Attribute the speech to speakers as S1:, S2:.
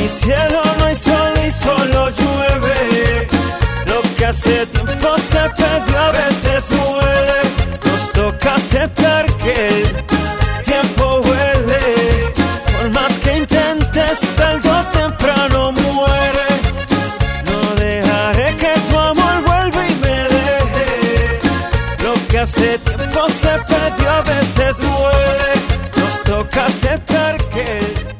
S1: cielo no hay sol y solo llueve. Lo que hace tiempo se perdió a veces duele. Nos toca aceptar que el tiempo huele. Por más que intentes, tarde o temprano muere. No dejaré que tu amor vuelva y me deje. Lo que hace tiempo se perdió a veces duele. Nos toca aceptar que